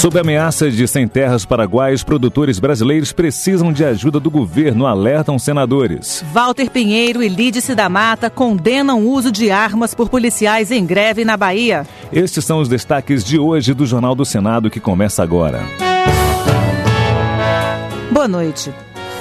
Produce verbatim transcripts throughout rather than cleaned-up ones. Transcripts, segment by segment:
Sob ameaças de sem terras paraguaios, produtores brasileiros precisam de ajuda do governo, alertam senadores. Walter Pinheiro e Lídice da Mata condenam o uso de armas por policiais em greve na Bahia. Estes são os destaques de hoje do Jornal do Senado, que começa agora. Boa noite.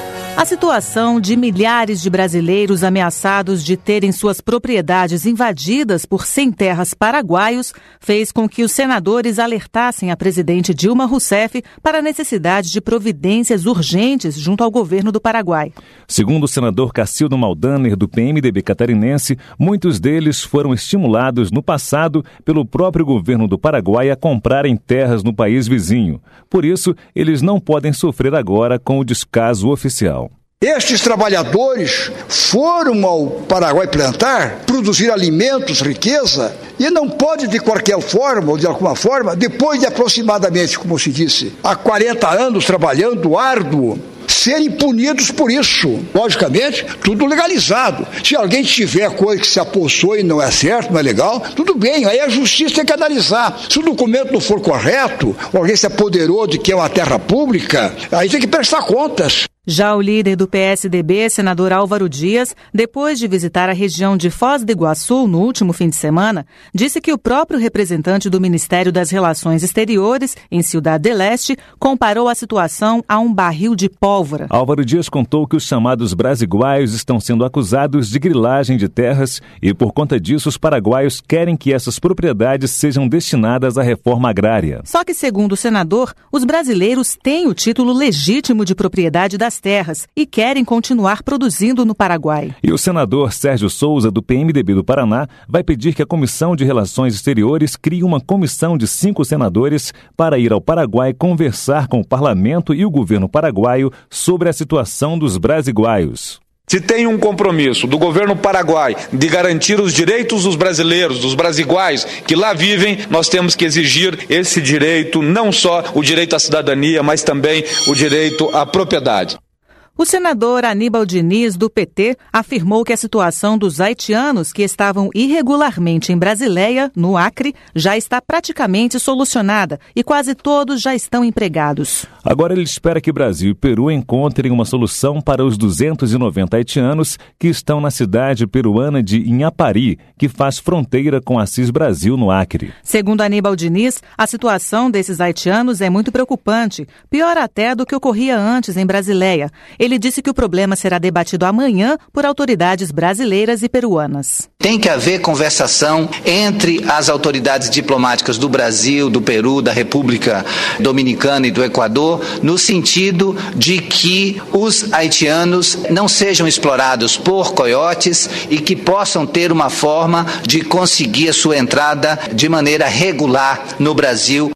A situação de milhares de brasileiros ameaçados de terem suas propriedades invadidas por sem-terras paraguaios fez com que os senadores alertassem a presidente Dilma Rousseff para a necessidade de providências urgentes junto ao governo do Paraguai. Segundo o senador Cacildo Maldaner, do P M D B catarinense, muitos deles foram estimulados no passado pelo próprio governo do Paraguai a comprarem terras no país vizinho. Por isso, eles não podem sofrer agora com o descaso oficial. Estes trabalhadores foram ao Paraguai plantar, produzir alimentos, riqueza, e não pode de qualquer forma, ou de alguma forma, depois de aproximadamente, como se disse, há quarenta anos trabalhando árduo, serem punidos por isso. Logicamente, tudo legalizado. Se alguém tiver coisa que se apossou e não é certo, não é legal, tudo bem, aí a justiça tem que analisar. Se o documento não for correto, alguém se apoderou de que é uma terra pública, aí tem que prestar contas. Já o líder do P S D B, senador Álvaro Dias, depois de visitar a região de Foz do Iguaçu no último fim de semana, disse que o próprio representante do Ministério das Relações Exteriores, em Ciudad del Este, comparou a situação a um barril de pólvora. Álvaro Dias contou que os chamados brasiguaios estão sendo acusados de grilagem de terras e, por conta disso, os paraguaios querem que essas propriedades sejam destinadas à reforma agrária. Só que, segundo o senador, os brasileiros têm o título legítimo de propriedade das terras e querem continuar produzindo no Paraguai. E o senador Sérgio Souza, do P M D B do Paraná, vai pedir que a Comissão de Relações Exteriores crie uma comissão de cinco senadores para ir ao Paraguai conversar com o parlamento e o governo paraguaio sobre a situação dos brasiguaios. Se tem um compromisso do governo paraguai de garantir os direitos dos brasileiros, dos brasiguais que lá vivem, nós temos que exigir esse direito, não só o direito à cidadania, mas também o direito à propriedade. O senador Aníbal Diniz, do P T, afirmou que a situação dos haitianos que estavam irregularmente em Brasileia, no Acre, já está praticamente solucionada e quase todos já estão empregados. Agora ele espera que Brasil e Peru encontrem uma solução para os duzentos e noventa haitianos que estão na cidade peruana de Inhapari, que faz fronteira com Assis Brasil, no Acre. Segundo Aníbal Diniz, a situação desses haitianos é muito preocupante, pior até do que ocorria antes em Brasileia. Ele disse que o problema será debatido amanhã por autoridades brasileiras e peruanas. Tem que haver conversação entre as autoridades diplomáticas do Brasil, do Peru, da República Dominicana e do Equador, no sentido de que os haitianos não sejam explorados por coiotes e que possam ter uma forma de conseguir a sua entrada de maneira regular no Brasil.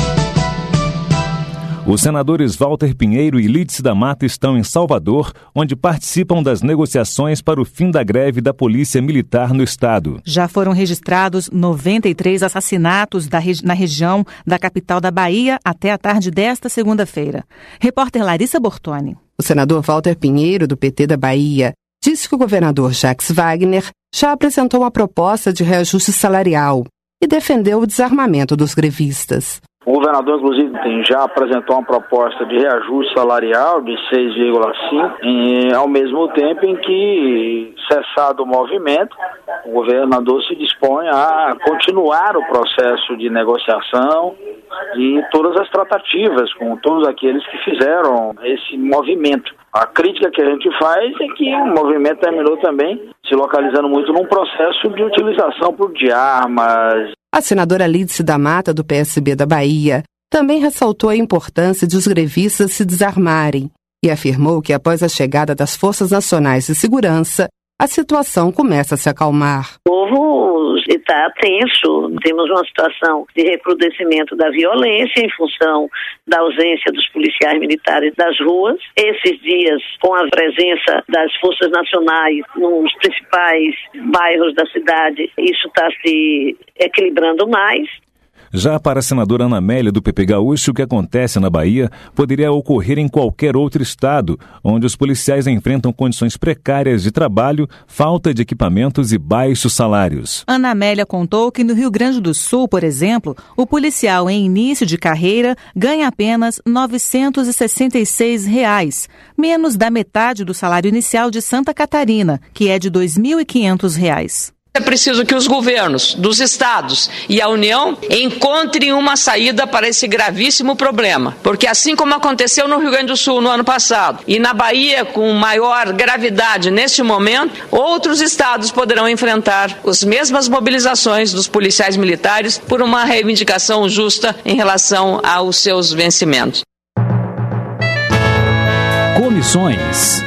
Os senadores Walter Pinheiro e Lídice da Mata estão em Salvador, onde participam das negociações para o fim da greve da Polícia Militar no estado. Já foram registrados noventa e três assassinatos da regi- na região da capital da Bahia até a tarde desta segunda-feira. Repórter Larissa Bortoni. O senador Walter Pinheiro, do P T da Bahia, disse que o governador Jacques Wagner já apresentou uma proposta de reajuste salarial e defendeu o desarmamento dos grevistas. O governador, inclusive, tem, já apresentou uma proposta de reajuste salarial de seis vírgula cinco por cento, ao mesmo tempo em que, cessado o movimento, o governador se dispõe a continuar o processo de negociação e todas as tratativas com todos aqueles que fizeram esse movimento. A crítica que a gente faz é que o movimento terminou também se localizando muito num processo de utilização por de armas. A senadora Lídice da Mata, do P S B da Bahia, também ressaltou a importância de os grevistas se desarmarem e afirmou que após a chegada das Forças Nacionais de Segurança, a situação começa a se acalmar. O povo está tenso, temos uma situação de recrudescimento da violência em função da ausência dos policiais militares das ruas. Esses dias, com a presença das Forças Nacionais nos principais bairros da cidade, isso está se equilibrando mais. Já para a senadora Ana Amélia, do P P Gaúcho, o que acontece na Bahia poderia ocorrer em qualquer outro estado, onde os policiais enfrentam condições precárias de trabalho, falta de equipamentos e baixos salários. Ana Amélia contou que no Rio Grande do Sul, por exemplo, o policial em início de carreira ganha apenas novecentos e sessenta e seis reais, menos da metade do salário inicial de Santa Catarina, que é de dois mil e quinhentos reais. É preciso que os governos dos estados e a União encontrem uma saída para esse gravíssimo problema, porque assim como aconteceu no Rio Grande do Sul no ano passado e na Bahia com maior gravidade neste momento, outros estados poderão enfrentar as mesmas mobilizações dos policiais militares por uma reivindicação justa em relação aos seus vencimentos. Comissões.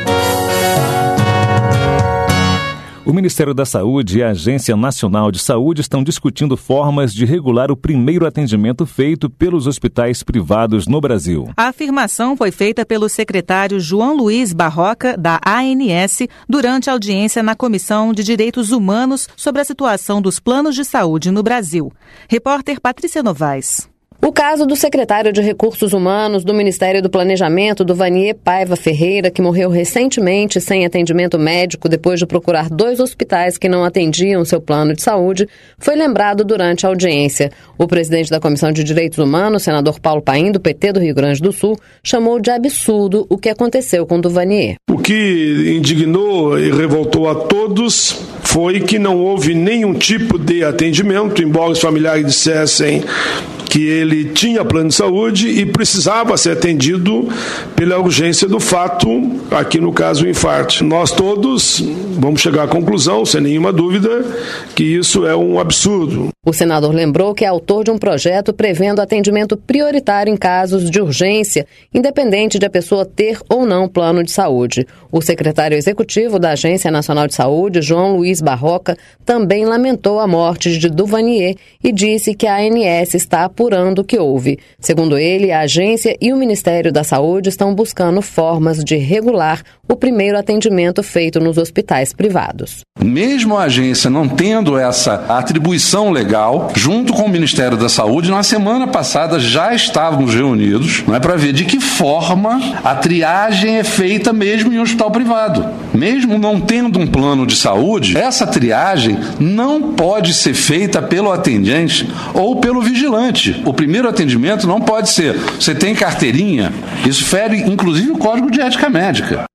O Ministério da Saúde e a Agência Nacional de Saúde estão discutindo formas de regular o primeiro atendimento feito pelos hospitais privados no Brasil. A afirmação foi feita pelo secretário João Luiz Barroca, da A N S, durante a audiência na Comissão de Direitos Humanos sobre a situação dos planos de saúde no Brasil. Repórter Patrícia Novaes. O caso do secretário de Recursos Humanos do Ministério do Planejamento, do Vanier Paiva Ferreira, que morreu recentemente sem atendimento médico depois de procurar dois hospitais que não atendiam seu plano de saúde, foi lembrado durante a audiência. O presidente da Comissão de Direitos Humanos, senador Paulo Paim, do P T do Rio Grande do Sul, chamou de absurdo o que aconteceu com o do Vanier. O que indignou e revoltou a todos foi que não houve nenhum tipo de atendimento, embora os familiares dissessem que ele tinha plano de saúde e precisava ser atendido pela urgência do fato, aqui no caso o infarto. Nós todos vamos chegar à conclusão, sem nenhuma dúvida, que isso é um absurdo. O senador lembrou que é autor de um projeto prevendo atendimento prioritário em casos de urgência, independente de a pessoa ter ou não plano de saúde. O secretário executivo da Agência Nacional de Saúde, João Luiz Barroca, também lamentou a morte de Duvanier e disse que a A N S está apurando o que houve. Segundo ele, a agência e o Ministério da Saúde estão buscando formas de regular o primeiro atendimento feito nos hospitais privados. Mesmo a agência não tendo essa atribuição legal, junto com o Ministério da Saúde, na semana passada já estávamos reunidos, não é, para ver de que forma a triagem é feita mesmo em hospital privado. Mesmo não tendo um plano de saúde, essa triagem não pode ser feita pelo atendente ou pelo vigilante. O primeiro atendimento não pode ser, você tem carteirinha, isso fere inclusive o Código de Ética Médica.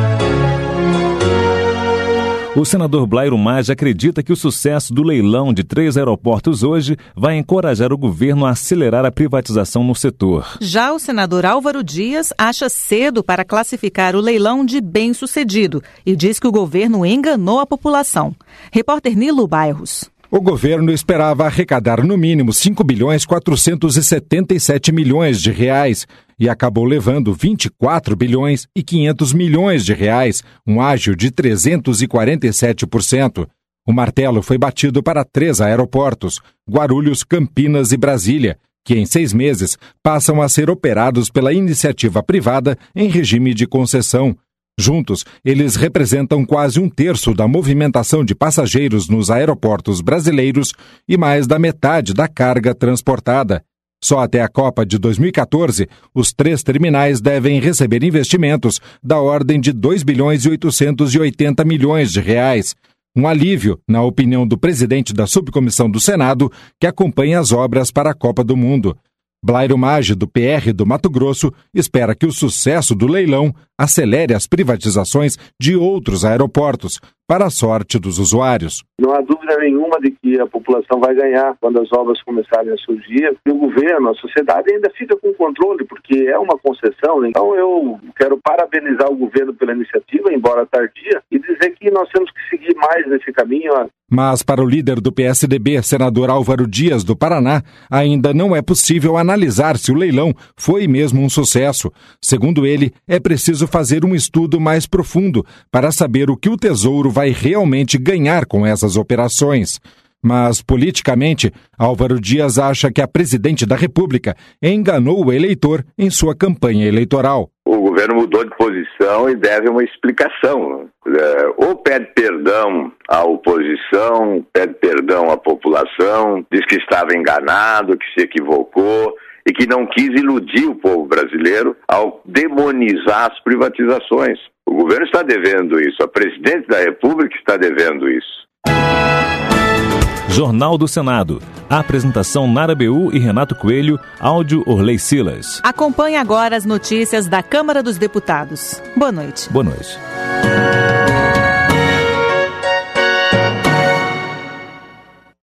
O senador Blairo Maggi acredita que o sucesso do leilão de três aeroportos hoje vai encorajar o governo a acelerar a privatização no setor. Já o senador Álvaro Dias acha cedo para classificar o leilão de bem-sucedido e diz que o governo enganou a população. Repórter Nilo Bairros. O governo esperava arrecadar no mínimo cinco bilhões quatrocentos e setenta e sete milhões de reais e acabou levando vinte e quatro bilhões e quinhentos milhões de reais, um ágio de trezentos e quarenta e sete por cento. O martelo foi batido para três aeroportos, Guarulhos, Campinas e Brasília, que em seis meses passam a ser operados pela iniciativa privada em regime de concessão. Juntos, eles representam quase um terço da movimentação de passageiros nos aeroportos brasileiros e mais da metade da carga transportada. Só até a Copa de dois mil e quatorze, os três terminais devem receber investimentos da ordem de dois bilhões e oitocentos e oitenta milhões de reais. Um alívio, na opinião do presidente da subcomissão do Senado, que acompanha as obras para a Copa do Mundo. Blairo Maggi, do P R do Mato Grosso, espera que o sucesso do leilão acelere as privatizações de outros aeroportos, para a sorte dos usuários. Não há dúvida nenhuma de que a população vai ganhar quando as obras começarem a surgir. E o governo, a sociedade ainda fica com controle, porque é uma concessão. Então eu quero parabenizar o governo pela iniciativa, embora tardia, e dizer que nós temos que seguir mais nesse caminho. Mas para o líder do P S D B, senador Álvaro Dias, do Paraná, ainda não é possível analisar se o leilão foi mesmo um sucesso. Segundo ele, é preciso fazer um estudo mais profundo para saber o que o Tesouro vai realmente ganhar com essas operações. Mas, politicamente, Álvaro Dias acha que a presidente da República enganou o eleitor em sua campanha eleitoral. O governo mudou de posição e deve uma explicação. Ou pede perdão à oposição, pede perdão à população, diz que estava enganado, que se equivocou e que não quis iludir o povo brasileiro ao demonizar as privatizações. O governo está devendo isso, a presidente da República está devendo isso. Jornal do Senado. A apresentação Nara Beú e Renato Coelho, áudio Orley Silas. Acompanhe agora as notícias da Câmara dos Deputados. Boa noite. Boa noite.